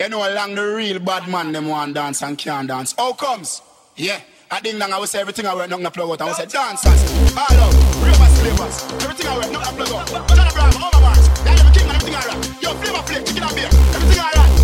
You know, along the real bad man, them want dance and can't dance. How comes? Yeah. I ding dong, I will say everything I wear, nothing to plug out. I will say dancers, all out, ravers, flavors. Everything I wear, nothing to plug out. John Abraham, Overmars, Daniel the King and everything I rap. Yo, flavor flake, chicken and beer, everything I rap.